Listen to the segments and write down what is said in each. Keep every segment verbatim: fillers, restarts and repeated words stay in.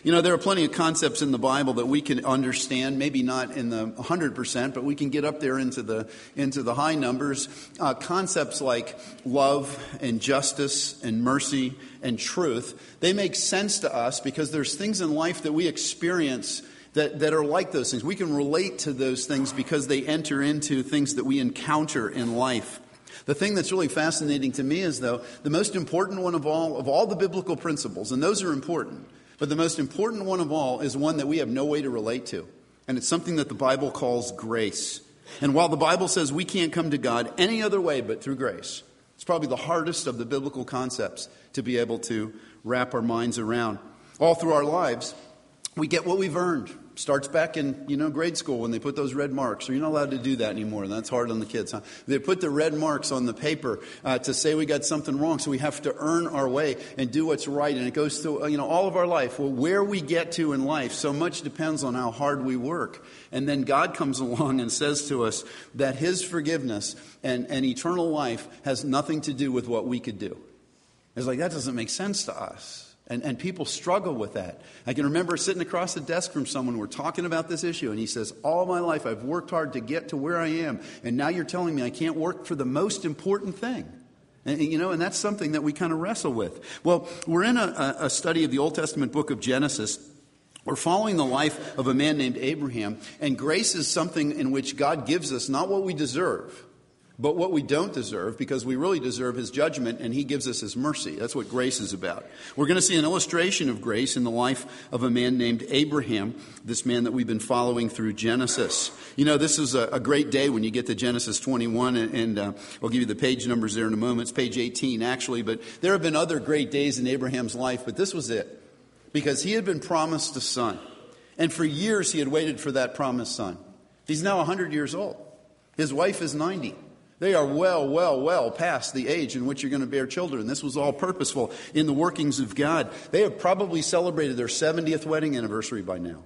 You know, there are plenty of concepts in the Bible that we can understand, maybe not in the one hundred percent, but we can get up there into the into the high numbers. Uh, concepts like love and justice and mercy and truth, they make sense to us because there's things in life that we experience that, that are like those things. We can relate to those things because they enter into things that we encounter in life. The thing that's really fascinating to me is, though, the most important one of all, of all the biblical principles, and those are important, but the most important one of all is one that we have no way to relate to. And it's something that the Bible calls grace. And while the Bible says we can't come to God any other way but through grace, it's probably the hardest of the biblical concepts to be able to wrap our minds around. All through our lives, we get what we've earned. Starts back in, you know, grade school when they put those red marks. So you're not allowed to do that anymore. And that's hard on the kids, huh? They put the red marks on the paper uh, to say we got something wrong. So we have to earn our way and do what's right. And it goes through, you know, all of our life. Well, where we get to in life, so much depends on how hard we work. And then God comes along and says to us that his forgiveness and, and eternal life has nothing to do with what we could do. It's like, that doesn't make sense to us. And, and people struggle with that. I can remember sitting across the desk from someone, we're talking about this issue, and he says, all my life I've worked hard to get to where I am, and now you're telling me I can't work for the most important thing. And, you know, and that's something that we kind of wrestle with. Well, we're in a, a study of the Old Testament book of Genesis. We're following the life of a man named Abraham, and grace is something in which God gives us not what we deserve, but what we don't deserve, because we really deserve his judgment, and he gives us his mercy. That's what grace is about. We're going to see an illustration of grace in the life of a man named Abraham, this man that we've been following through Genesis. You know, this is a, a great day when you get to Genesis twenty-one, and, and uh, I'll give you the page numbers there in a moment. It's page eighteen, actually, but there have been other great days in Abraham's life, but this was it, because he had been promised a son, and for years he had waited for that promised son. He's now one hundred years old. His wife is ninety. They are well, well, well past the age in which you're going to bear children. This was all purposeful in the workings of God. They have probably celebrated their seventieth wedding anniversary by now.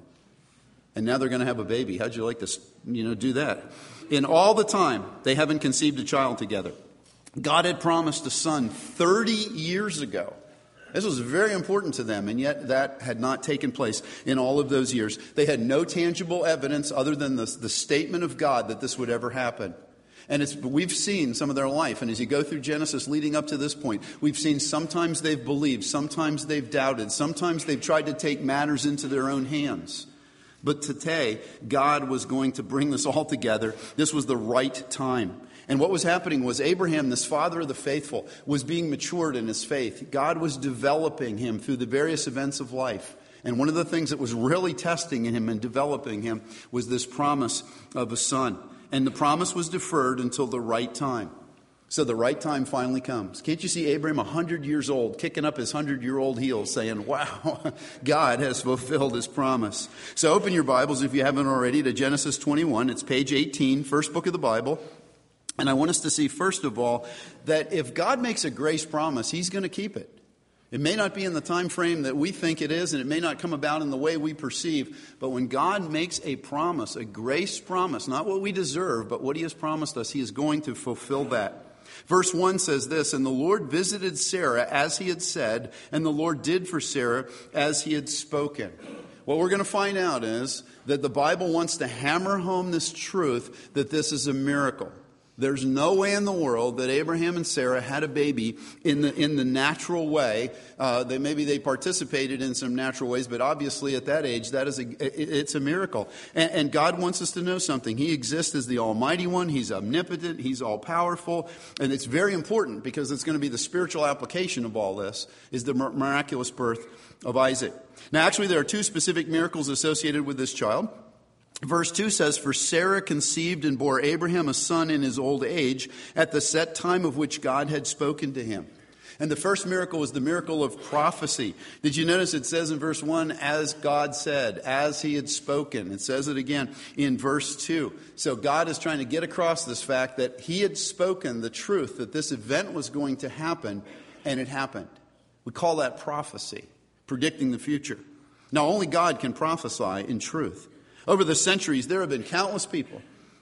And now they're going to have a baby. How'd you like to, you know, do that? In all the time, they haven't conceived a child together. God had promised a son thirty years ago. This was very important to them, and yet that had not taken place in all of those years. They had no tangible evidence other than the, the statement of God that this would ever happen. And it's, we've seen some of their life. And as you go through Genesis leading up to this point, we've seen sometimes they've believed, sometimes they've doubted, sometimes they've tried to take matters into their own hands. But today, God was going to bring this all together. This was the right time. And what was happening was Abraham, this father of the faithful, was being matured in his faith. God was developing him through the various events of life. And one of the things that was really testing him and developing him was this promise of a son. And the promise was deferred until the right time. So the right time finally comes. Can't you see Abraham, one hundred years old, kicking up his hundred-year-old heels, saying, wow, God has fulfilled his promise. So open your Bibles, if you haven't already, to Genesis twenty-one. It's page eighteen, first book of the Bible. And I want us to see, first of all, that if God makes a grace promise, he's going to keep it. It may not be in the time frame that we think it is, and it may not come about in the way we perceive. But when God makes a promise, a grace promise, not what we deserve, but what he has promised us, he is going to fulfill that. Verse one says this, and the Lord visited Sarah as he had said, and the Lord did for Sarah as he had spoken. What we're going to find out is that the Bible wants to hammer home this truth that this is a miracle. There's no way in the world that Abraham and Sarah had a baby in the in the natural way. Uh, they, maybe they participated in some natural ways, but obviously at that age, that is a, it, it's a miracle. And, and God wants us to know something. He exists as the Almighty One. He's omnipotent. He's all-powerful. And it's very important because it's going to be the spiritual application of all this, is the miraculous birth of Isaac. Now, actually, there are two specific miracles associated with this child. Verse two says, for Sarah conceived and bore Abraham a son in his old age at the set time of which God had spoken to him. And the first miracle was the miracle of prophecy. Did you notice it says in verse one, as God said, as he had spoken. It says it again in verse two. So God is trying to get across this fact that he had spoken the truth, that this event was going to happen, and it happened. We call that prophecy, predicting the future. Now, only God can prophesy in truth. Over the centuries, there have been countless people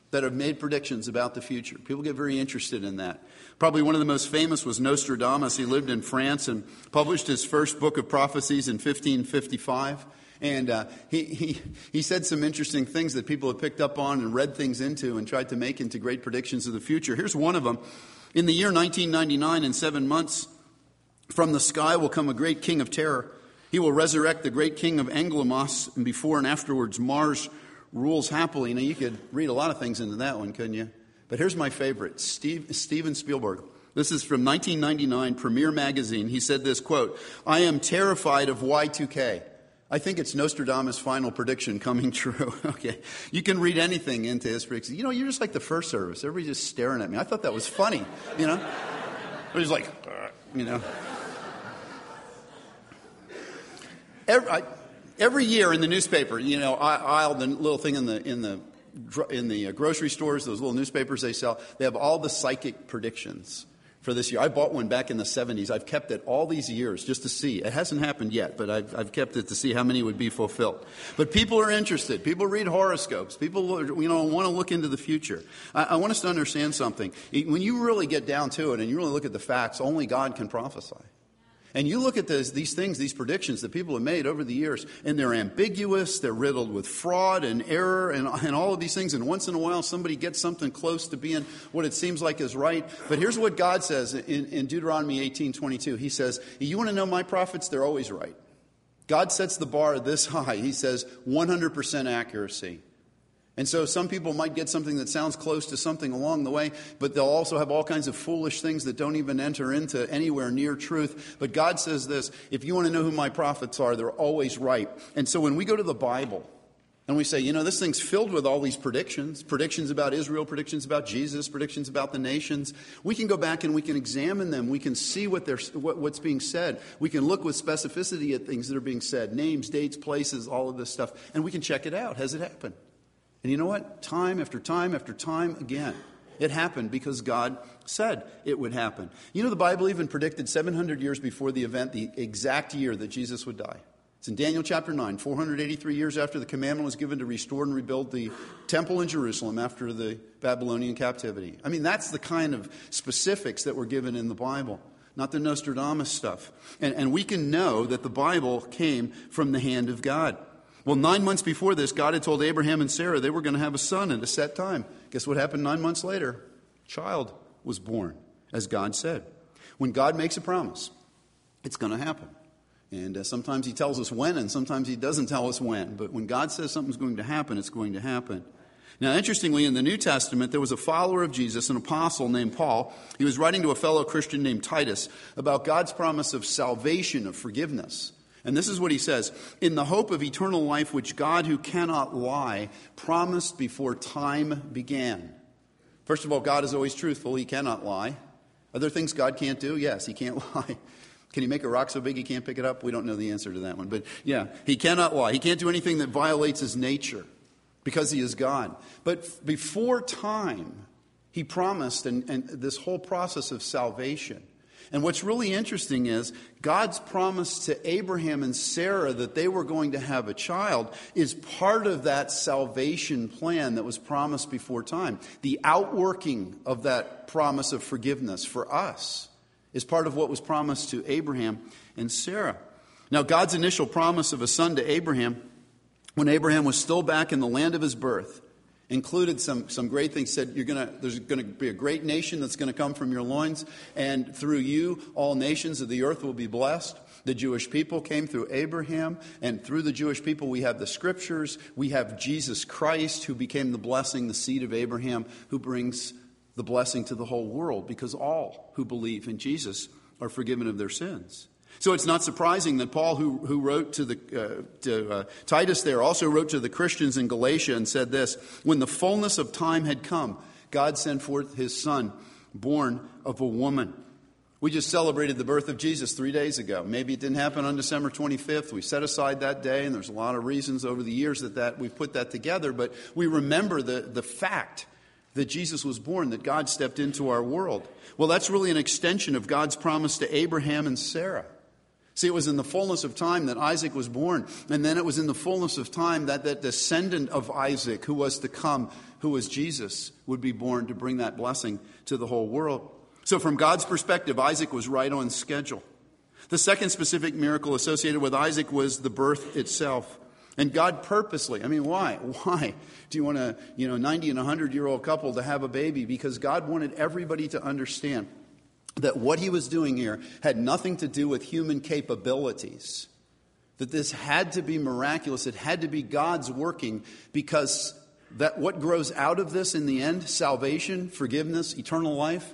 that have made predictions about the future. People get very interested in that. Probably one of the most famous was Nostradamus. He lived in France and published his first book of prophecies in fifteen fifty-five. And uh, he, he, he said some interesting things that people have picked up on and read things into and tried to make into great predictions of the future. Here's one of them. In the year nineteen ninety-nine, in seven months, from the sky will come a great king of terror. He will resurrect the great king of Anglamos, and before and afterwards Mars rules happily. Now, you could read a lot of things into that one, couldn't you? But here's my favorite, Steve, Steven Spielberg. This is from nineteen ninety-nine, Premiere Magazine. He said this, quote, "I am terrified of Y two K. I think it's Nostradamus' final prediction coming true." Okay. You can read anything into his prediction. You know, you're just like the first service. Everybody's just staring at me. I thought that was funny, you know. Everybody's like, uh, you know. Every, I, every year in the newspaper, you know, aisle, the little thing in the in the in the grocery stores, those little newspapers they sell, they have all the psychic predictions for this year. I bought one back in the seventies. I've kept it all these years just to see. It hasn't happened yet, but I've, I've kept it to see how many would be fulfilled. But people are interested. People read horoscopes. People, you know, want to look into the future. I, I want us to understand something. When you really get down to it and you really look at the facts, only God can prophesy. And you look at this, these things, these predictions that people have made over the years, and they're ambiguous, they're riddled with fraud and error and, and all of these things. And once in a while, somebody gets something close to being what it seems like is right. But here's what God says in, in Deuteronomy eighteen twenty-two. He says, you want to know my prophets? They're always right. God sets the bar this high. He says one hundred percent accuracy. And so some people might get something that sounds close to something along the way, but they'll also have all kinds of foolish things that don't even enter into anywhere near truth. But God says this, if you want to know who my prophets are, they're always right. And so when we go to the Bible and we say, you know, this thing's filled with all these predictions, predictions about Israel, predictions about Jesus, predictions about the nations, we can go back and we can examine them. We can see what they're, what, what's being said. We can look with specificity at things that are being said, names, dates, places, all of this stuff, and we can check it out. Has it happened? And you know what? Time after time after time again, it happened because God said it would happen. You know, the Bible even predicted seven hundred years before the event, the exact year that Jesus would die. It's in Daniel chapter nine, four hundred eighty-three years after the commandment was given to restore and rebuild the temple in Jerusalem after the Babylonian captivity. I mean, that's the kind of specifics that were given in the Bible, not the Nostradamus stuff. And, and we can know that the Bible came from the hand of God. Well, nine months before this, God had told Abraham and Sarah they were going to have a son at a set time. Guess what happened nine months later? A child was born, as God said. When God makes a promise, it's going to happen. And uh, sometimes he tells us when, and sometimes he doesn't tell us when. But when God says something's going to happen, it's going to happen. Now, interestingly, in the New Testament, there was a follower of Jesus, an apostle named Paul. He was writing to a fellow Christian named Titus about God's promise of salvation, of forgiveness. And this is what he says, in the hope of eternal life, which God, who cannot lie, promised before time began. First of all, God is always truthful. He cannot lie. Are there things God can't do? Yes, he can't lie. Can he make a rock so big he can't pick it up? We don't know the answer to that one. But yeah, he cannot lie. He can't do anything that violates his nature because he is God. But before time, he promised, and, and this whole process of salvation. And what's really interesting is God's promise to Abraham and Sarah that they were going to have a child is part of that salvation plan that was promised before time. The outworking of that promise of forgiveness for us is part of what was promised to Abraham and Sarah. Now, God's initial promise of a son to Abraham, when Abraham was still back in the land of his birth, included some, some great things. Said you're gonna there's going to be a great nation that's going to come from your loins, and through you all nations of the earth will be blessed. The Jewish people came through Abraham, and through the Jewish people we have the scriptures. We have Jesus Christ, who became the blessing, the seed of Abraham, who brings the blessing to the whole world, because all who believe in Jesus are forgiven of their sins. So it's not surprising that Paul, who, who wrote to, the, uh, to uh, Titus there, also wrote to the Christians in Galatia and said this, when the fullness of time had come, God sent forth his son, born of a woman. We just celebrated the birth of Jesus three days ago. Maybe it didn't happen on December twenty-fifth. We set aside that day, and there's a lot of reasons over the years that, that we've put that together. But we remember the, the fact that Jesus was born, that God stepped into our world. Well, that's really an extension of God's promise to Abraham and Sarah. See, it was in the fullness of time that Isaac was born. And then it was in the fullness of time that that descendant of Isaac who was to come, who was Jesus, would be born to bring that blessing to the whole world. So from God's perspective, Isaac was right on schedule. The second specific miracle associated with Isaac was the birth itself. And God purposely, I mean, why? Why do you want a you know, ninety and one hundred-year-old couple to have a baby? Because God wanted everybody to understand that what he was doing here had nothing to do with human capabilities. That this had to be miraculous. It had to be God's working, because that what grows out of this in the end, salvation, forgiveness, eternal life,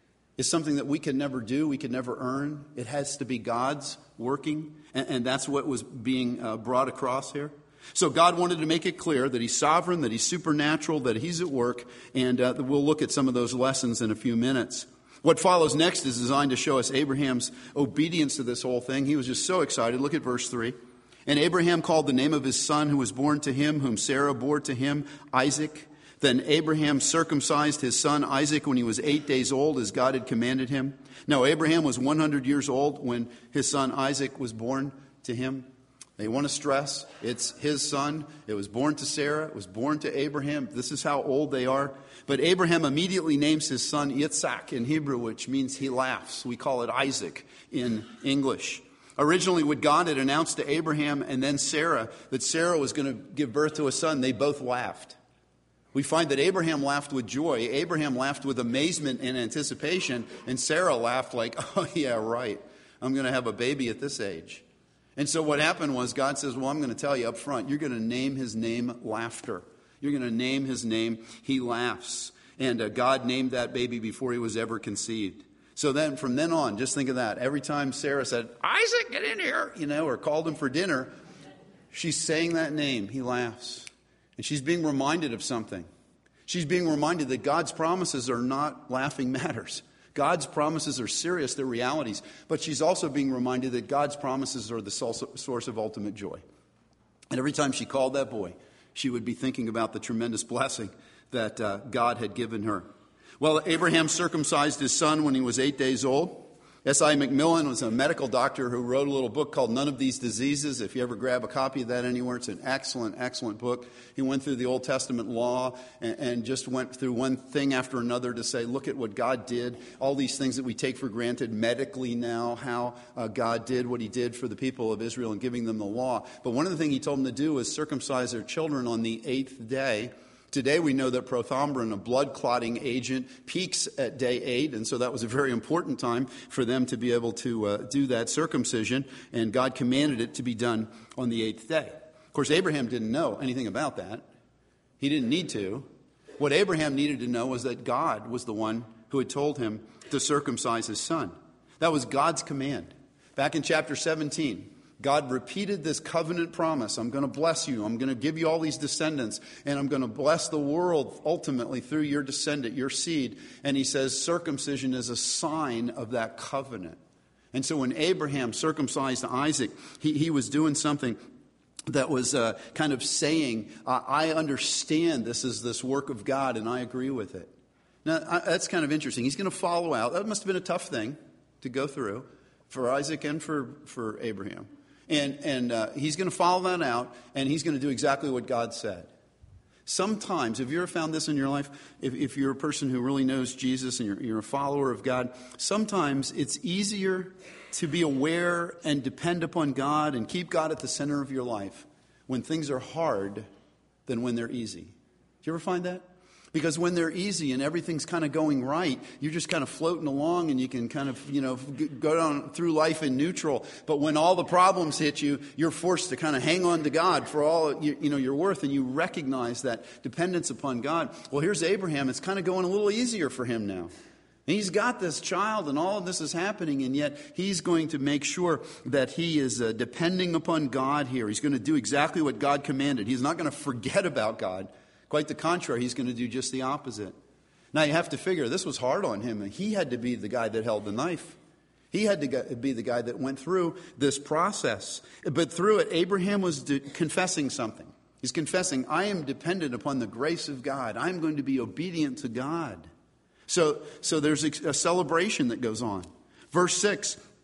is something that we can never do, we can never earn. It has to be God's working, and, and that's what was being uh, brought across here. So God wanted to make it clear that he's sovereign, that he's supernatural, that he's at work, and uh, we'll look at some of those lessons in a few minutes. What follows next is designed to show us Abraham's obedience to this whole thing. He was just so excited. Look at verse three. And Abraham called the name of his son who was born to him, whom Sarah bore to him, Isaac. Then Abraham circumcised his son Isaac when he was eight days old, as God had commanded him. Now Abraham was one hundred years old when his son Isaac was born to him. They want to stress it's his son. It was born to Sarah. It was born to Abraham. This is how old they are. But Abraham immediately names his son Yitzhak in Hebrew, which means he laughs. We call it Isaac in English. Originally, when God had announced to Abraham and then Sarah that Sarah was going to give birth to a son, they both laughed. We find that Abraham laughed with joy. Abraham laughed with amazement and anticipation. And Sarah laughed like, oh, yeah, right. I'm going to have a baby at this age. And so what happened was God says, well, I'm going to tell you up front, you're going to name his name Laughter. You're going to name his name He Laughs. And uh, God named that baby before he was ever conceived. So then from then on, just think of that. Every time Sarah said, Isaac, get in here, you know, or called him for dinner, she's saying that name, He Laughs. And she's being reminded of something. She's being reminded that God's promises are not laughing matters. God's promises are serious, they're realities. But she's also being reminded that God's promises are the source of ultimate joy. And every time she called that boy, she would be thinking about the tremendous blessing that uh, God had given her. Well, Abraham circumcised his son when he was eight days old. S I McMillan was a medical doctor who wrote a little book called None of These Diseases. If you ever grab a copy of that anywhere, it's an excellent, excellent book. He went through the Old Testament law and, and just went through one thing after another to say, look at what God did. All these things that we take for granted medically now, how uh, God did what he did for the people of Israel in giving them the law. But one of the things he told them to do was circumcise their children on the eighth day. Today we know that prothrombin, a blood clotting agent, peaks at day eight, and so that was a very important time for them to be able to uh, do that circumcision, and God commanded it to be done on the eighth day. Of course, Abraham didn't know anything about that. He didn't need to. What Abraham needed to know was that God was the one who had told him to circumcise his son. That was God's command. Back in chapter seventeen, God repeated this covenant promise. I'm going to bless you. I'm going to give you all these descendants. And I'm going to bless the world ultimately through your descendant, your seed. And he says circumcision is a sign of that covenant. And so when Abraham circumcised Isaac, he, he was doing something that was uh, kind of saying, uh, I understand this is this work of God and I agree with it. Now, I, that's kind of interesting. He's going to follow out. That must have been a tough thing to go through for Isaac and for, for Abraham. And, and uh, he's going to follow that out, and he's going to do exactly what God said. Sometimes, have you ever found this in your life? If, if you're a person who really knows Jesus and you're, you're a follower of God, sometimes it's easier to be aware and depend upon God and keep God at the center of your life when things are hard than when they're easy. Do you ever find that? Because when they're easy and everything's kind of going right, you're just kind of floating along and you can kind of, you know, go down through life in neutral. But when all the problems hit you, you're forced to kind of hang on to God for all, you, you know, your worth, and you recognize that dependence upon God. Well, here's Abraham. It's kind of going a little easier for him now. And he's got this child and all of this is happening, and yet he's going to make sure that he is uh, depending upon God here. He's going to do exactly what God commanded. He's not going to forget about God. Quite the contrary, he's going to do just the opposite. Now you have to figure this was hard on him. He had to be the guy that held the knife. He had to be the guy that went through this process. But through it, Abraham was confessing something. He's confessing, I am dependent upon the grace of God. I'm going to be obedient to God. So, so there's a celebration that goes on. Verse six,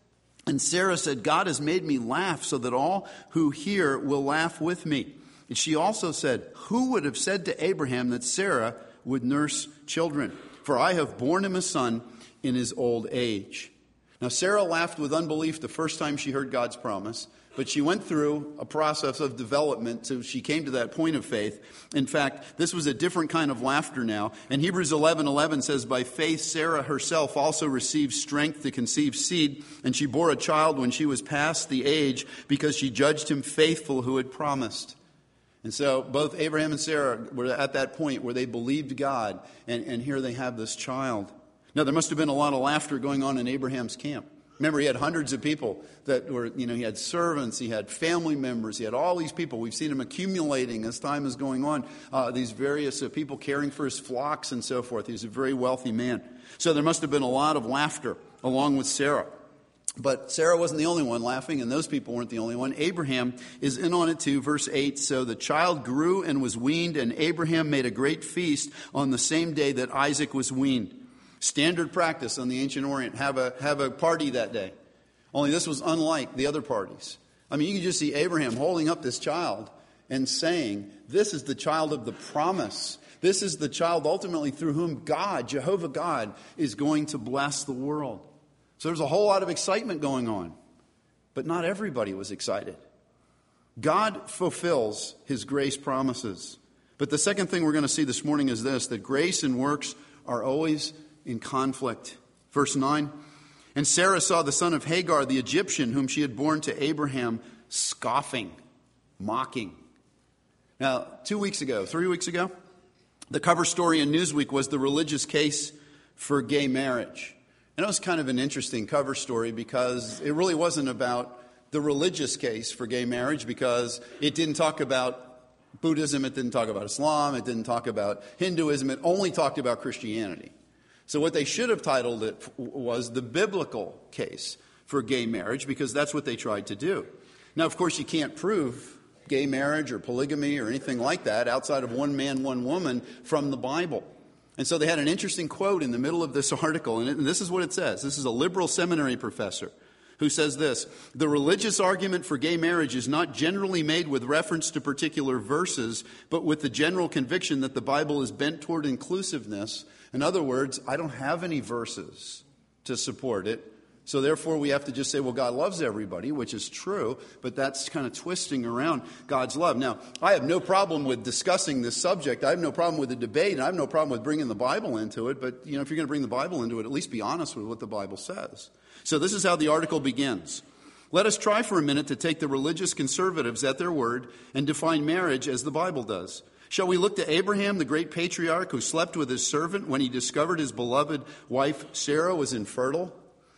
And Sarah said, God has made me laugh so that all who hear will laugh with me. And she also said, who would have said to Abraham that Sarah would nurse children? For I have borne him a son in his old age. Now, Sarah laughed with unbelief the first time she heard God's promise, but she went through a process of development till she came to that point of faith. In fact, this was a different kind of laughter now. And Hebrews eleven eleven says, by faith Sarah herself also received strength to conceive seed, and she bore a child when she was past the age, because she judged him faithful who had promised. And so both Abraham and Sarah were at that point where they believed God, and, and here they have this child. Now, there must have been a lot of laughter going on in Abraham's camp. Remember, he had hundreds of people that were, you know, he had servants, he had family members, he had all these people. We've seen him accumulating as time is going on, uh, these various uh, people caring for his flocks and so forth. He was a very wealthy man. So there must have been a lot of laughter along with Sarah. But Sarah wasn't the only one laughing, and those people weren't the only one. Abraham is in on it too. Verse eight, so the child grew and was weaned, and Abraham made a great feast on the same day that Isaac was weaned. Standard practice on the ancient Orient, have a, have a party that day. Only this was unlike the other parties. I mean, you can just see Abraham holding up this child and saying, this is the child of the promise. This is the child ultimately through whom God, Jehovah God, is going to bless the world. So there's a whole lot of excitement going on, but not everybody was excited. God fulfills his grace promises. But the second thing we're going to see this morning is this, that grace and works are always in conflict. Verse nine, and Sarah saw the son of Hagar, the Egyptian, whom she had borne to Abraham, scoffing, mocking. Now, two weeks ago, three weeks ago, the cover story in Newsweek was the religious case for gay marriage. And it was kind of an interesting cover story because it really wasn't about the religious case for gay marriage, because it didn't talk about Buddhism, it didn't talk about Islam, it didn't talk about Hinduism, it only talked about Christianity. So what they should have titled it was the biblical case for gay marriage, because that's what they tried to do. Now, of course, you can't prove gay marriage or polygamy or anything like that outside of one man, one woman from the Bible. And so they had an interesting quote in the middle of this article, and, it, and this is what it says. This is a liberal seminary professor who says this: the religious argument for gay marriage is not generally made with reference to particular verses, but with the general conviction that the Bible is bent toward inclusiveness. In other words, I don't have any verses to support it, so therefore we have to just say, well, God loves everybody, which is true, but that's kind of twisting around God's love. Now, I have no problem with discussing this subject. I have no problem with the debate, and I have no problem with bringing the Bible into it, but you know, if you're going to bring the Bible into it, at least be honest with what the Bible says. So this is how the article begins. Let us try for a minute to take the religious conservatives at their word and define marriage as the Bible does. Shall we look to Abraham, the great patriarch, who slept with his servant when he discovered his beloved wife Sarah was infertile?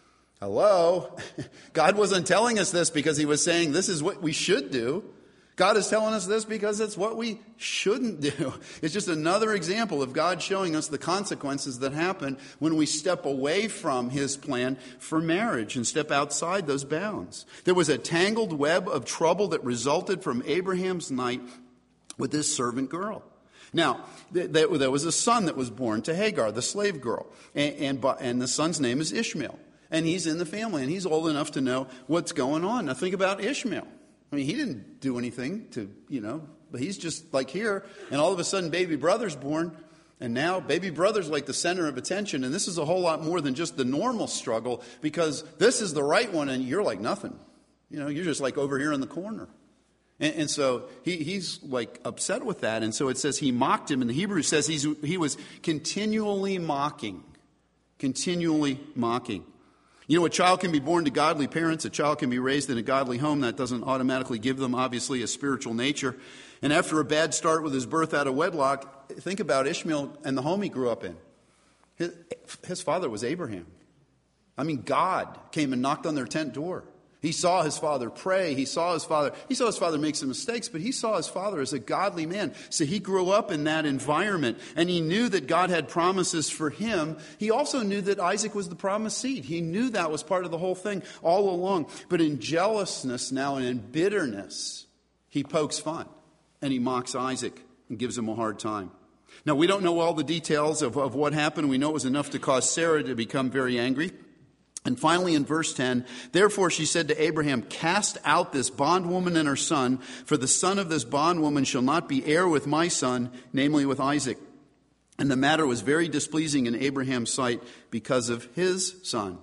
Hello? God wasn't telling us this because he was saying this is what we should do. God is telling us this because it's what we shouldn't do. It's just another example of God showing us the consequences that happen when we step away from his plan for marriage and step outside those bounds. There was a tangled web of trouble that resulted from Abraham's night with this servant girl. Now, there was a son that was born to Hagar, the slave girl, and, and, and the son's name is Ishmael. And he's in the family, and he's old enough to know what's going on. Now, think about Ishmael. I mean, he didn't do anything to, you know, but he's just like here, and all of a sudden baby brother's born, and now baby brother's like the center of attention, and this is a whole lot more than just the normal struggle, because this is the right one, and you're like nothing. You know, you're just like over here in the corner. And, and so he, he's like upset with that, and so it says he mocked him, and the Hebrew says he's, he was continually mocking, continually mocking. You know, a child can be born to godly parents. A child can be raised in a godly home. That doesn't automatically give them, obviously, a spiritual nature. And after a bad start with his birth out of wedlock, think about Ishmael and the home he grew up in. His, his father was Abraham. I mean, God came and knocked on their tent door. He saw his father pray. He saw his father. He saw his father make some mistakes, but he saw his father as a godly man. So he grew up in that environment, and he knew that God had promises for him. He also knew that Isaac was the promised seed. He knew that was part of the whole thing all along. But in jealousness now and in bitterness, he pokes fun, and he mocks Isaac and gives him a hard time. Now, we don't know all the details of, of what happened. We know it was enough to cause Sarah to become very angry. And finally in verse ten, therefore she said to Abraham, cast out this bondwoman and her son, for the son of this bondwoman shall not be heir with my son, namely with Isaac. And the matter was very displeasing in Abraham's sight because of his son.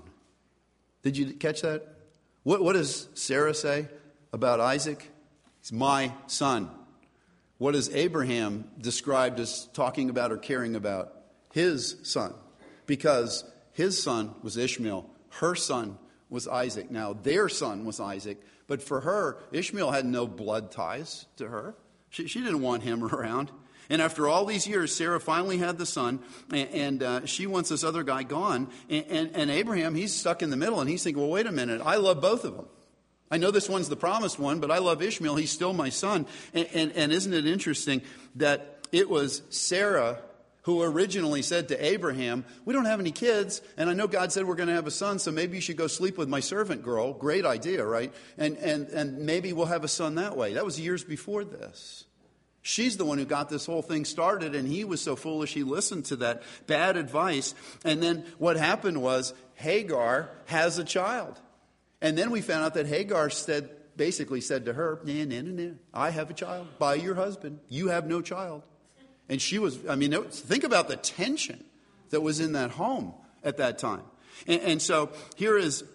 Did you catch that? What, what does Sarah say about Isaac? He's my son. What is Abraham described as talking about or caring about? His son. Because his son was Ishmael. Her son was Isaac. Now, their son was Isaac. But for her, Ishmael had no blood ties to her. She, she didn't want him around. And after all these years, Sarah finally had the son, and, and uh, she wants this other guy gone. And, and, and Abraham, he's stuck in the middle, and he's thinking, well, wait a minute. I love both of them. I know this one's the promised one, but I love Ishmael. He's still my son. And, and, and isn't it interesting that it was Sarah who originally said to Abraham, we don't have any kids, and I know God said we're going to have a son, so maybe you should go sleep with my servant girl. Great idea, right? And, and, and maybe we'll have a son that way. That was years before this. She's the one who got this whole thing started, and he was so foolish he listened to that bad advice. And then what happened was Hagar has a child. And then we found out that Hagar said, basically said to her, nah, nah, nah, nah, I have a child by your husband. You have no child. And she was, I mean, think about the tension that was in that home at that time. And, and so here is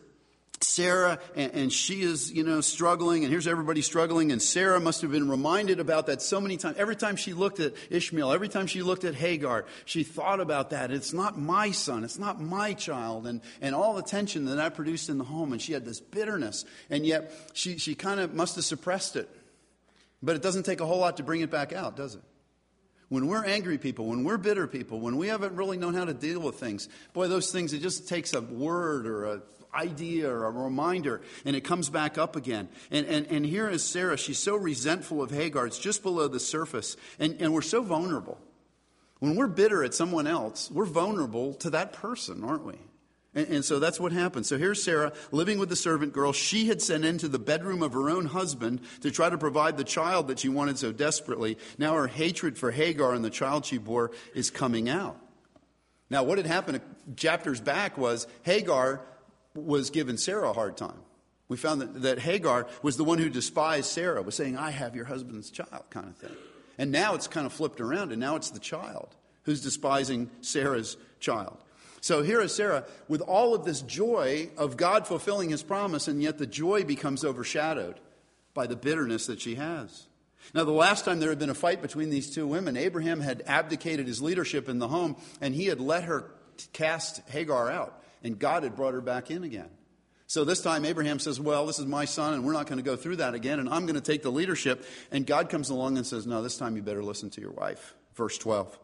Sarah, and, and she is, you know, struggling, and here's everybody struggling, and Sarah must have been reminded about that so many times. Every time she looked at Ishmael, every time she looked at Hagar, she thought about that. It's not my son, it's not my child, and, and all the tension that that produced in the home, and she had this bitterness, and yet she, she kind of must have suppressed it. But it doesn't take a whole lot to bring it back out, does it? When we're angry people, when we're bitter people, when we haven't really known how to deal with things, boy, those things, it just takes a word or a idea or a reminder, and it comes back up again. And, and, and here is Sarah. She's so resentful of Hagar. It's just below the surface. And, and we're so vulnerable. When we're bitter at someone else, we're vulnerable to that person, aren't we? And, and so that's what happened. So here's Sarah living with the servant girl. She had sent into the bedroom of her own husband to try to provide the child that she wanted so desperately. Now her hatred for Hagar and the child she bore is coming out. Now what had happened chapters back was Hagar was giving Sarah a hard time. We found that, that Hagar was the one who despised Sarah, was saying, I have your husband's child, kind of thing. And now it's kind of flipped around, and now it's the child who's despising Sarah's child. So here is Sarah with all of this joy of God fulfilling his promise, and yet the joy becomes overshadowed by the bitterness that she has. Now, the last time there had been a fight between these two women, Abraham had abdicated his leadership in the home, and he had let her cast Hagar out, and God had brought her back in again. So this time Abraham says, well, this is my son, and we're not going to go through that again, and I'm going to take the leadership. And God comes along and says, no, this time you better listen to your wife. Verse twelve.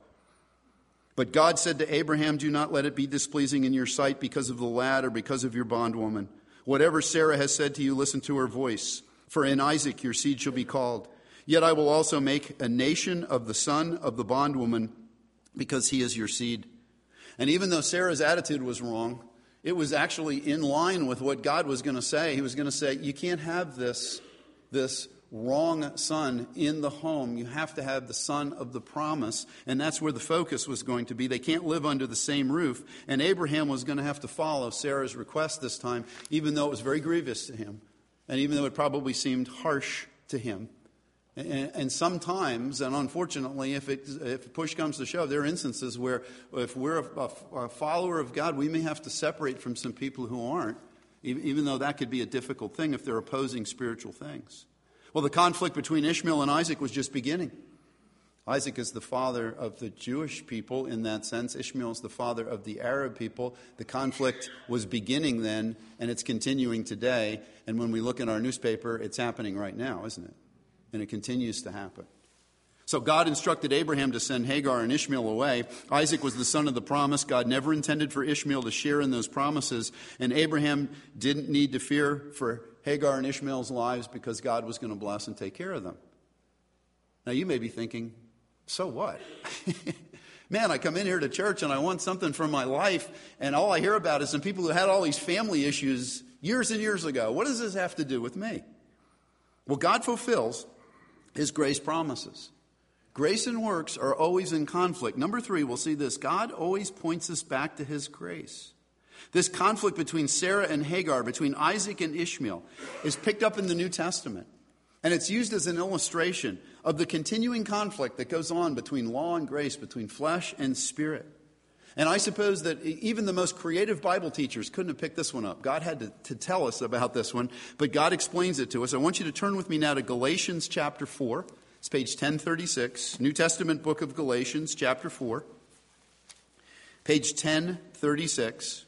But God said to Abraham, do not let it be displeasing in your sight because of the lad or because of your bondwoman. Whatever Sarah has said to you, listen to her voice. For in Isaac your seed shall be called. Yet I will also make a nation of the son of the bondwoman, because he is your seed. And even though Sarah's attitude was wrong, it was actually in line with what God was going to say. He was going to say, you can't have this, this wrong son in the home. You have to have the son of the promise. And that's where the focus was going to be. They can't live under the same roof. And Abraham was going to have to follow Sarah's request this time, even though it was very grievous to him. And even though it probably seemed harsh to him. And, and sometimes, and unfortunately, if, it, if push comes to shove, there are instances where if we're a, a follower of God, we may have to separate from some people who aren't, even though that could be a difficult thing if they're opposing spiritual things. Well, the conflict between Ishmael and Isaac was just beginning. Isaac is the father of the Jewish people in that sense. Ishmael is the father of the Arab people. The conflict was beginning then, and it's continuing today. And when we look in our newspaper, it's happening right now, isn't it? And it continues to happen. So God instructed Abraham to send Hagar and Ishmael away. Isaac was the son of the promise. God never intended for Ishmael to share in those promises. And Abraham didn't need to fear for Hagar and Ishmael's lives because God was going to bless and take care of them. Now you may be thinking, so what? Man, I come in here to church and I want something from my life, and all I hear about is some people who had all these family issues years and years ago. What does this have to do with me? Well, God fulfills his grace promises. Grace and works are always in conflict. Number three, we'll see this. God always points us back to his grace. This conflict between Sarah and Hagar, between Isaac and Ishmael, is picked up in the New Testament. And it's used as an illustration of the continuing conflict that goes on between law and grace, between flesh and spirit. And I suppose that even the most creative Bible teachers couldn't have picked this one up. God had to, to tell us about this one, but God explains it to us. I want you to turn with me now to Galatians chapter four. It's page ten thirty-six, New Testament book of Galatians chapter four, page ten thirty-six.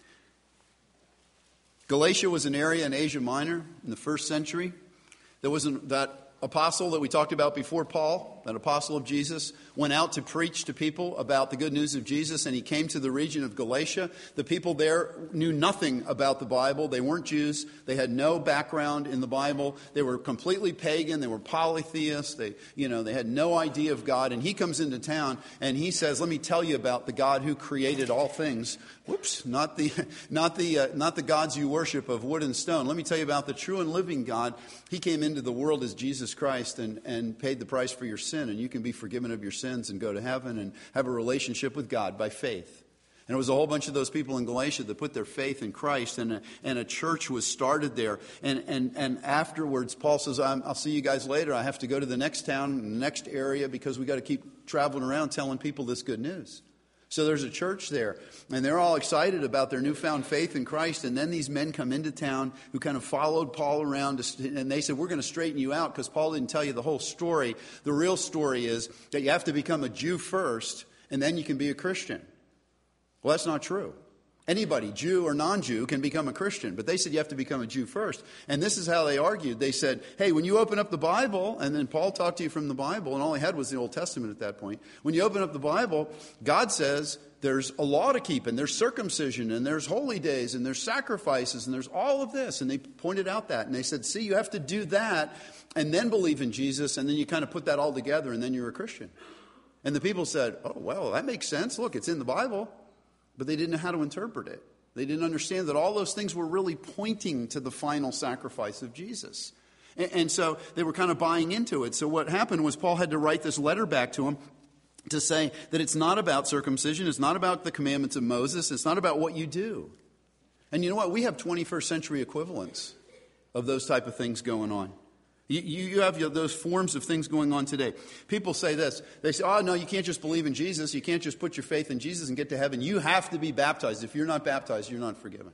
Galatia was an area in Asia Minor in the first century. There was an, that apostle that we talked about before, Paul, that apostle of Jesus, went out to preach to people about the good news of Jesus, and he came to the region of Galatia. The people there knew nothing about the Bible. They weren't Jews. They had no background in the Bible. They were completely pagan. They were polytheists. They, you know, they had no idea of God. And he comes into town and he says, "Let me tell you about the God who created all things." Whoops, not the not the uh, not the gods you worship of wood and stone. Let me tell you about the true and living God. He came into the world as Jesus Christ and, and paid the price for your sin, and you can be forgiven of your sins and go to heaven and have a relationship with God by faith. And it was a whole bunch of those people in Galatia that put their faith in Christ, and a, and a church was started there. And and and afterwards, Paul says, I'm, I'll see you guys later. I have to go to the next town, the next area, because we got to keep traveling around telling people this good news. So there's a church there, and they're all excited about their newfound faith in Christ. And then these men come into town who kind of followed Paul around, and they said, "We're going to straighten you out because Paul didn't tell you the whole story. The real story is that you have to become a Jew first, and then you can be a Christian." Well, that's not true. Anybody, Jew or non-Jew, can become a Christian. But they said you have to become a Jew first. And this is how they argued. They said, hey, when you open up the Bible, and then Paul talked to you from the Bible, and all he had was the Old Testament at that point. When you open up the Bible, God says there's a law to keep, and there's circumcision, and there's holy days, and there's sacrifices, and there's all of this. And they pointed out that. And they said, see, you have to do that, and then believe in Jesus, and then you kind of put that all together, and then you're a Christian. And the people said, oh, well, that makes sense. Look, it's in the Bible. But they didn't know how to interpret it. They didn't understand that all those things were really pointing to the final sacrifice of Jesus. And, and so they were kind of buying into it. So what happened was Paul had to write this letter back to them to say that it's not about circumcision. It's not about the commandments of Moses. It's not about what you do. And you know what? We have twenty-first century equivalents of those type of things going on. You, you have those forms of things going on today. People say this. They say, oh, no, you can't just believe in Jesus. You can't just put your faith in Jesus and get to heaven. You have to be baptized. If you're not baptized, you're not forgiven.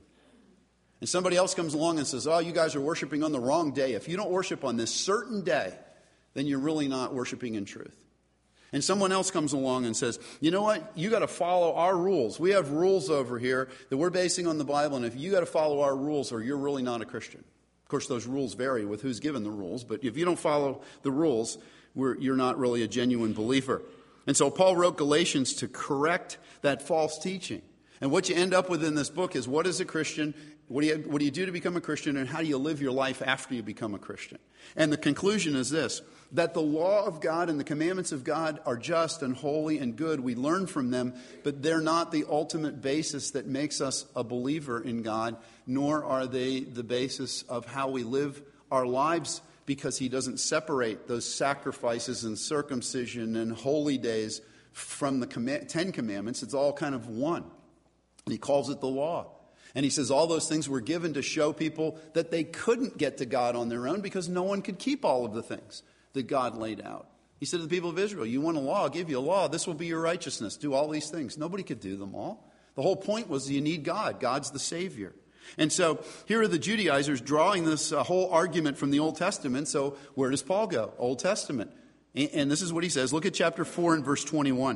And somebody else comes along and says, oh, you guys are worshiping on the wrong day. If you don't worship on this certain day, then you're really not worshiping in truth. And someone else comes along and says, you know what? You got to follow our rules. We have rules over here that we're basing on the Bible. And if you got to follow our rules, or you're really not a Christian. Of course, those rules vary with who's given the rules, but if you don't follow the rules, we're, you're not really a genuine believer. And so Paul wrote Galatians to correct that false teaching. And what you end up with in this book is, what is a Christian? What do you, what do you do to become a Christian? And how do you live your life after you become a Christian? And the conclusion is this, that the law of God and the commandments of God are just and holy and good. We learn from them, but they're not the ultimate basis that makes us a believer in God, nor are they the basis of how we live our lives, because he doesn't separate those sacrifices and circumcision and holy days from the Ten Commandments. It's all kind of one. He calls it the law. And he says all those things were given to show people that they couldn't get to God on their own because no one could keep all of the things that God laid out. He said to the people of Israel, you want a law, I'll give you a law. This will be your righteousness. Do all these things. Nobody could do them all. The whole point was you need God. God's the Savior. And so here are the Judaizers drawing this uh, whole argument from the Old Testament. So where does Paul go? Old Testament. And, and this is what he says. Look at chapter four and verse twenty-one.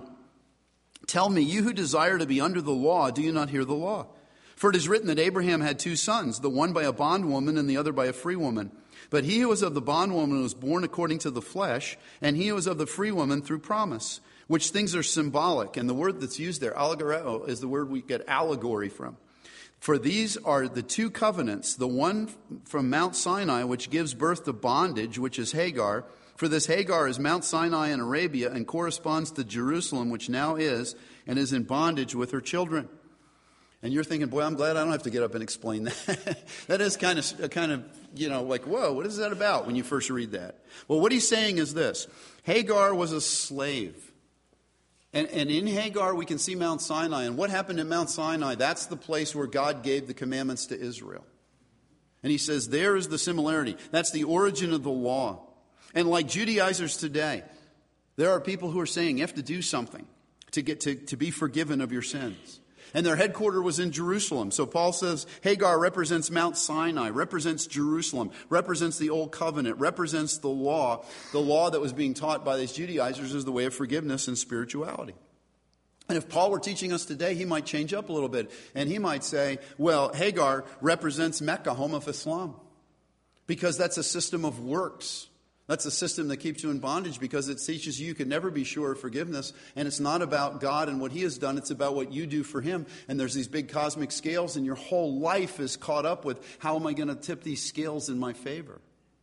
Tell me, you who desire to be under the law, do you not hear the law? For it is written that Abraham had two sons, the one by a bondwoman and the other by a free woman. But he who was of the bondwoman was born according to the flesh, and he who was of the free woman through promise, which things are symbolic. And the word that's used there, allegoreo, is the word we get allegory from. For these are the two covenants, the one from Mount Sinai, which gives birth to bondage, which is Hagar. For this Hagar is Mount Sinai in Arabia and corresponds to Jerusalem, which now is, and is in bondage with her children. And you're thinking, boy, I'm glad I don't have to get up and explain that. That is kind of, kind of, you know, like, whoa, what is that about when you first read that? Well, what he's saying is this. Hagar was a slave. And, and in Hagar, we can see Mount Sinai. And what happened at Mount Sinai? That's the place where God gave the commandments to Israel. And he says, there is the similarity. That's the origin of the law. And like Judaizers today, there are people who are saying you have to do something to get to, to be forgiven of your sins. And their headquarters was in Jerusalem. So Paul says Hagar represents Mount Sinai, represents Jerusalem, represents the Old Covenant, represents the law. The law that was being taught by these Judaizers is the way of forgiveness and spirituality. And if Paul were teaching us today, he might change up a little bit. And he might say, well, Hagar represents Mecca, home of Islam. Because that's a system of works. That's a system that keeps you in bondage because it teaches you you can never be sure of forgiveness. And it's not about God and what he has done. It's about what you do for him. And there's these big cosmic scales and your whole life is caught up with how am I going to tip these scales in my favor?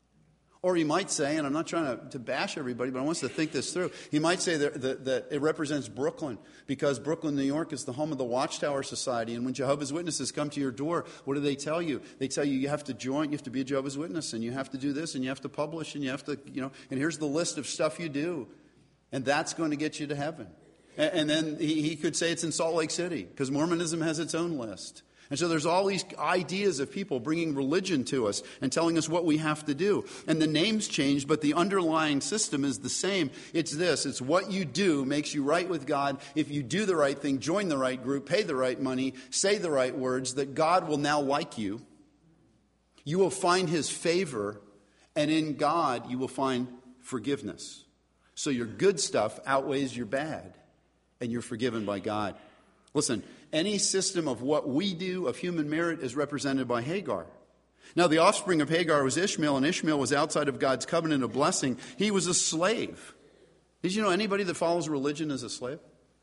Or he might say, and I'm not trying to, to bash everybody, but I want us to think this through. He might say that, that, that it represents Brooklyn because Brooklyn, New York is the home of the Watchtower Society. And when Jehovah's Witnesses come to your door, what do they tell you? They tell you you have to join, you have to be a Jehovah's Witness, and you have to do this, and you have to publish, and you have to, you know, and here's the list of stuff you do. And that's going to get you to heaven. And, and then he, he could say it's in Salt Lake City because Mormonism has its own list. And so there's all these ideas of people bringing religion to us and telling us what we have to do. And the names change, but the underlying system is the same. It's this. It's what you do makes you right with God. If you do the right thing, join the right group, pay the right money, say the right words, that God will now like you. You will find his favor, and in God you will find forgiveness. So your good stuff outweighs your bad, and you're forgiven by God. Listen, any system of what we do of human merit is represented by Hagar. Now, the offspring of Hagar was Ishmael, and Ishmael was outside of God's covenant of blessing. He was a slave. Did you know anybody that follows religion is a slave?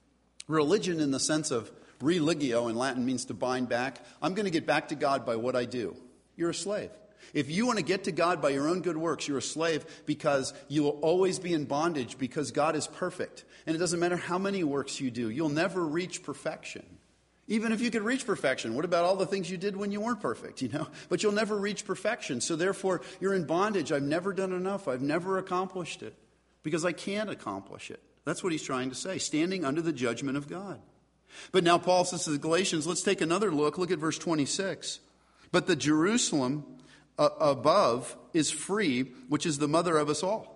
Religion in the sense of religio in Latin means to bind back. I'm going to get back to God by what I do. You're a slave. If you want to get to God by your own good works, you're a slave because you will always be in bondage because God is perfect. And it doesn't matter how many works you do. You'll never reach perfection. Even if you could reach perfection, what about all the things you did when you weren't perfect, you know? But you'll never reach perfection. So therefore, you're in bondage. I've never done enough. I've never accomplished it because I can't accomplish it. That's what he's trying to say, standing under the judgment of God. But now Paul says to the Galatians, let's take another look. Look at verse twenty-six. But the Jerusalem uh, above is free, which is the mother of us all.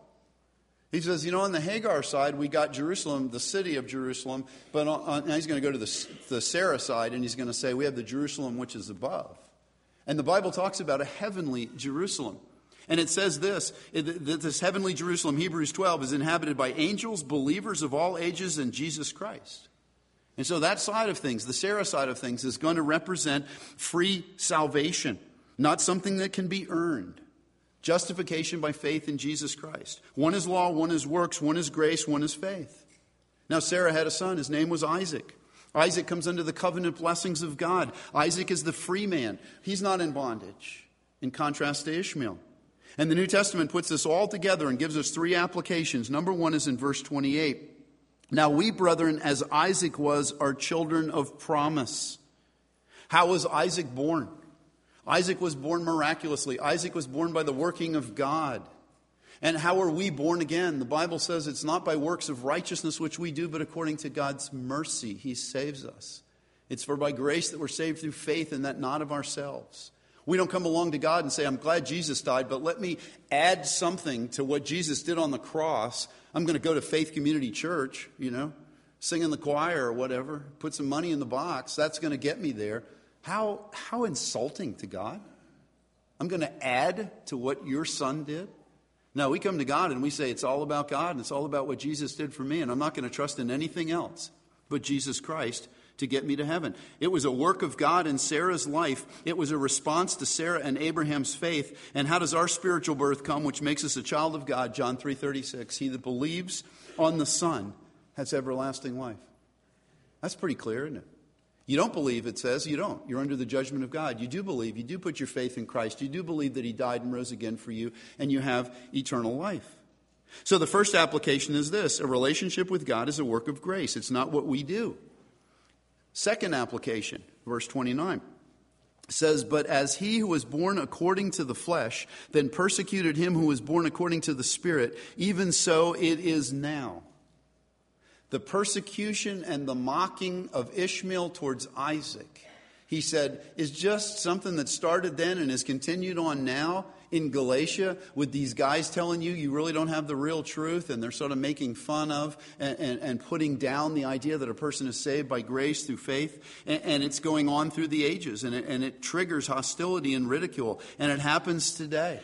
He says, you know, on the Hagar side, we got Jerusalem, the city of Jerusalem. But on, on, now he's going to go to the, the Sarah side, and he's going to say, we have the Jerusalem which is above. And the Bible talks about a heavenly Jerusalem. And it says this, that this heavenly Jerusalem, Hebrews twelve, is inhabited by angels, believers of all ages, and Jesus Christ. And so that side of things, the Sarah side of things, is going to represent free salvation, not something that can be earned. Justification by faith in Jesus Christ. One is law, one is works, one is grace, one is faith. Now Sarah had a son. His name was Isaac. Isaac comes under the covenant blessings of God. Isaac is the free man. He's not in bondage, in contrast to Ishmael. And the New Testament puts this all together and gives us three applications. Number one is in verse twenty-eight. Now we, brethren, as Isaac was, are children of promise. How was Isaac born? Isaac was born miraculously. Isaac was born by the working of God. And how are we born again? The Bible says it's not by works of righteousness which we do, but according to God's mercy, he saves us. It's for by grace that we're saved through faith, and that not of ourselves. We don't come along to God and say, I'm glad Jesus died, but let me add something to what Jesus did on the cross. I'm going to go to Faith Community Church, you know, sing in the choir or whatever, put some money in the box. That's going to get me there. How, how insulting to God. I'm going to add to what your son did. No, we come to God and we say it's all about God and it's all about what Jesus did for me, and I'm not going to trust in anything else but Jesus Christ to get me to heaven. It was a work of God in Sarah's life. It was a response to Sarah and Abraham's faith. And how does our spiritual birth come, which makes us a child of God? John three thirty-six. He that believes on the Son has everlasting life. That's pretty clear, isn't it? You don't believe, it says, you don't. You're under the judgment of God. You do believe. You do put your faith in Christ. You do believe that he died and rose again for you, and you have eternal life. So the first application is this. A relationship with God is a work of grace. It's not what we do. Second application, verse twenty-nine, says, but as he who was born according to the flesh then persecuted him who was born according to the Spirit, even so it is now. the persecution and the mocking of Ishmael towards Isaac, he said, is just something that started then and has continued on now in Galatia with these guys telling you you really don't have the real truth, and they're sort of making fun of and, and, and putting down the idea that a person is saved by grace through faith. And, and it's going on through the ages, and it, and it triggers hostility and ridicule. And it happens today.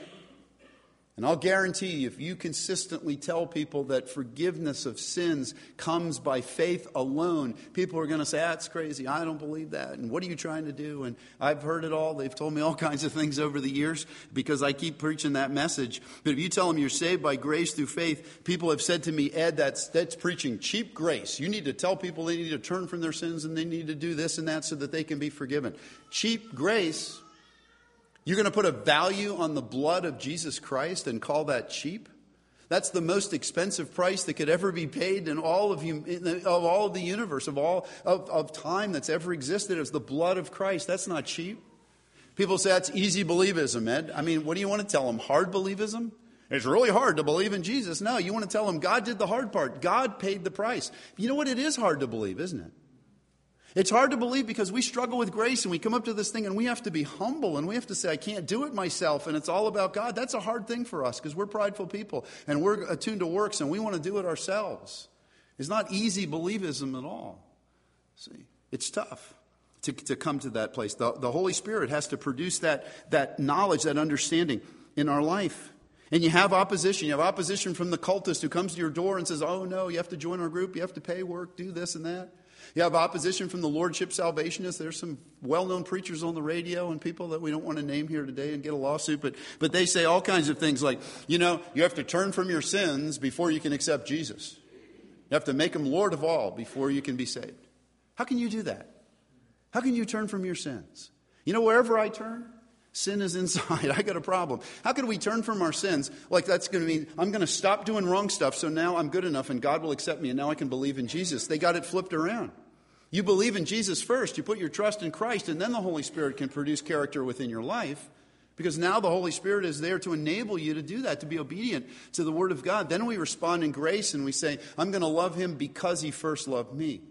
And I'll guarantee you, if you consistently tell people that forgiveness of sins comes by faith alone, people are going to say, that's crazy. I don't believe that. And what are you trying to do? And I've heard it all. They've told me all kinds of things over the years because I keep preaching that message. But if you tell them you're saved by grace through faith, people have said to me, Ed, that's, that's preaching cheap grace. You need to tell people they need to turn from their sins and they need to do this and that so that they can be forgiven. Cheap grace? You're going to put a value on the blood of Jesus Christ and call that cheap? That's the most expensive price that could ever be paid in all of you, of all of the universe, of all of, of time that's ever existed. It's the blood of Christ. That's not cheap. People say that's easy believism, Ed. I mean, what do you want to tell them? Hard believism? It's really hard to believe in Jesus. No, you want to tell them God did the hard part. God paid the price. You know what? It is hard to believe, isn't it? It's hard to believe because we struggle with grace and we come up to this thing and we have to be humble and we have to say, I can't do it myself and it's all about God. That's a hard thing for us because we're prideful people and we're attuned to works and we want to do it ourselves. It's not easy believism at all. See, it's tough to, to come to that place. The, the Holy Spirit has to produce that, that knowledge, that understanding in our life. And you have opposition. You have opposition from the cultist who comes to your door and says, oh no, you have to join our group, you have to pay work, do this and that. You have opposition from the Lordship Salvationists. There's some well-known preachers on the radio and people that we don't want to name here today and get a lawsuit. But, but they say all kinds of things like, you know, you have to turn from your sins before you can accept Jesus. You have to make him Lord of all before you can be saved. How can you do that? How can you turn from your sins? You know, wherever I turn, sin is inside. I got a problem. How can we turn from our sins? Like that's going to mean I'm going to stop doing wrong stuff so now I'm good enough and God will accept me and now I can believe in Jesus. They got it flipped around. You believe in Jesus first. You put your trust in Christ and then the Holy Spirit can produce character within your life because now the Holy Spirit is there to enable you to do that, to be obedient to the Word of God. Then we respond in grace and we say, I'm going to love him because he first loved me.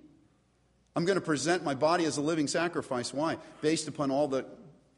I'm going to present my body as a living sacrifice. Why? Based upon all the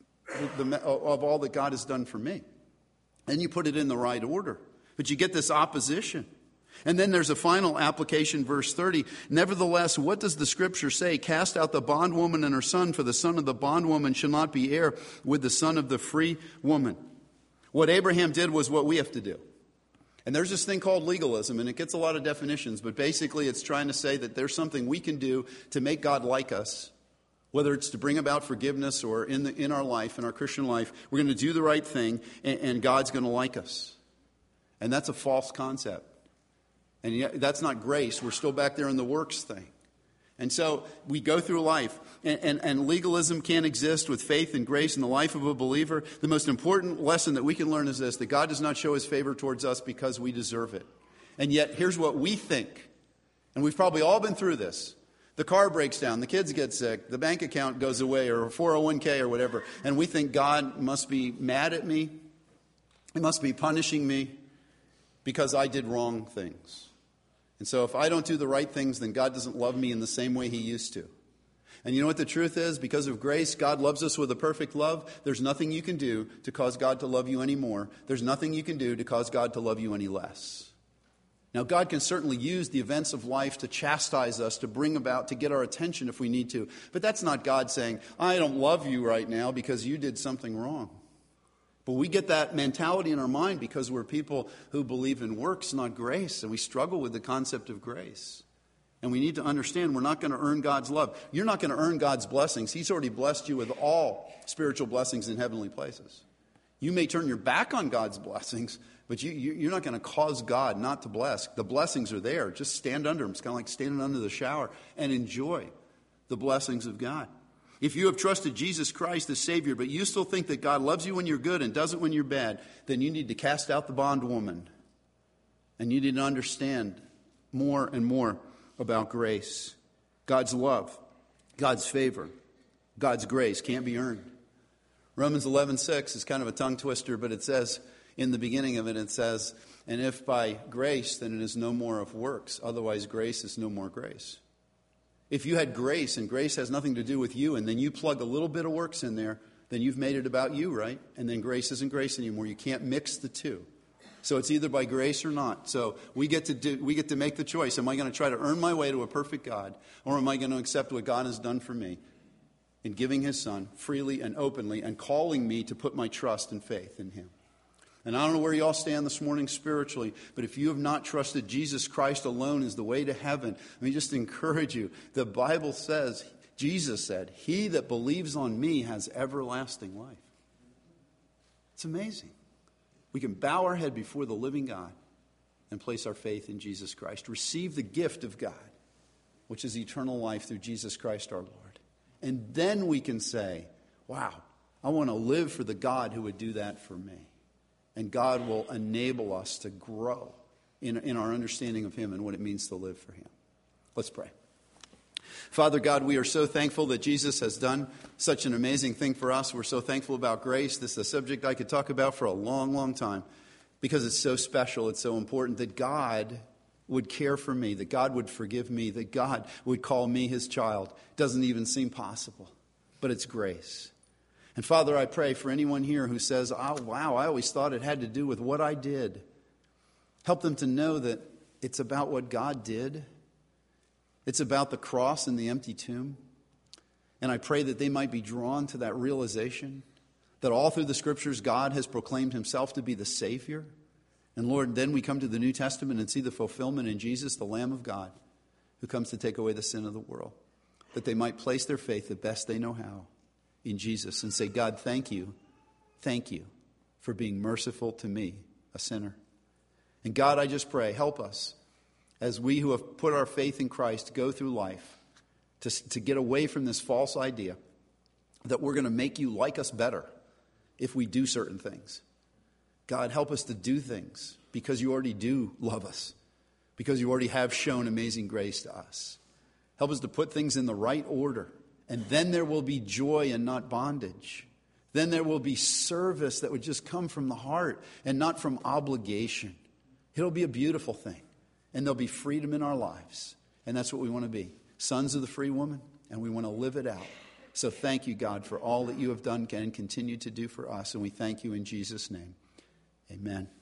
The, of all that God has done for me. And you put it in the right order. But you get this opposition. And then there's a final application, verse thirty. Nevertheless, what does the scripture say? Cast out the bondwoman and her son, for the son of the bondwoman shall not be heir with the son of the free woman. What Abraham did was what we have to do. And there's this thing called legalism, and it gets a lot of definitions. But basically, it's trying to say that there's something we can do to make God like us. Whether it's to bring about forgiveness or in the, in our life, in our Christian life, we're going to do the right thing and, and God's going to like us. And that's a false concept. And yet, that's not grace. We're still back there in the works thing. And so we go through life and, and, and legalism can't exist with faith and grace in the life of a believer. The most important lesson that we can learn is this, that God does not show his favor towards us because we deserve it. And yet here's what we think. And we've probably all been through this. The car breaks down, the kids get sick, the bank account goes away or four oh one k or whatever, and we think God must be mad at me, he must be punishing me because I did wrong things. And so if I don't do the right things, then God doesn't love me in the same way he used to. And you know what the truth is? Because of grace, God loves us with a perfect love. There's nothing you can do to cause God to love you anymore. There's nothing you can do to cause God to love you any less. Now, God can certainly use the events of life to chastise us, to bring about, to get our attention if we need to. But that's not God saying, I don't love you right now because you did something wrong. But we get that mentality in our mind because we're people who believe in works, not grace. And we struggle with the concept of grace. And we need to understand we're not going to earn God's love. You're not going to earn God's blessings. He's already blessed you with all spiritual blessings in heavenly places. You may turn your back on God's blessings, but you, you, you're not going to cause God not to bless. The blessings are there. Just stand under them. It's kind of like standing under the shower and enjoy the blessings of God. If you have trusted Jesus Christ as Savior, but you still think that God loves you when you're good and doesn't when you're bad, then you need to cast out the bondwoman. And you need to understand more and more about grace. God's love, God's favor, God's grace can't be earned. Romans eleven six is kind of a tongue twister, but it says, in the beginning of it, it says, And if by grace, then it is no more of works. Otherwise, grace is no more grace. If you had grace and grace has nothing to do with you, and then you plug a little bit of works in there, then you've made it about you, right? And then grace isn't grace anymore. You can't mix the two. So it's either by grace or not. So we get to do, we get to make the choice. Am I going to try to earn my way to a perfect God, or am I going to accept what God has done for me in giving his Son freely and openly and calling me to put my trust and faith in him? And I don't know where you all stand this morning spiritually, but if you have not trusted Jesus Christ alone as the way to heaven, let me just encourage you. The Bible says, Jesus said, he that believes on me has everlasting life. It's amazing. We can bow our head before the living God and place our faith in Jesus Christ. Receive the gift of God, which is eternal life through Jesus Christ our Lord. And then we can say, wow, I want to live for the God who would do that for me. And God will enable us to grow in, in our understanding of him and what it means to live for him. Let's pray. Father God, we are so thankful that Jesus has done such an amazing thing for us. We're so thankful about grace. This is a subject I could talk about for a long, long time because it's so special. It's so important that God would care for me, that God would forgive me, that God would call me his child. It doesn't even seem possible, but it's grace. And Father, I pray for anyone here who says, oh, wow, I always thought it had to do with what I did. Help them to know that it's about what God did. It's about the cross and the empty tomb. And I pray that they might be drawn to that realization that all through the Scriptures, God has proclaimed himself to be the Savior. And Lord, then we come to the New Testament and see the fulfillment in Jesus, the Lamb of God, who comes to take away the sin of the world. That they might place their faith the best they know how in Jesus and say, God, thank you, thank you for being merciful to me, a sinner. And God, I just pray, help us as we who have put our faith in Christ go through life to, to get away from this false idea that we're going to make you like us better if we do certain things. God, help us to do things because you already do love us, because you already have shown amazing grace to us. Help us to put things in the right order. And then there will be joy and not bondage. Then there will be service that would just come from the heart and not from obligation. It'll be a beautiful thing. And there'll be freedom in our lives. And that's what we want to be. Sons of the free woman. And we want to live it out. So thank you, God, for all that you have done and continue to do for us. And we thank you in Jesus' name. Amen.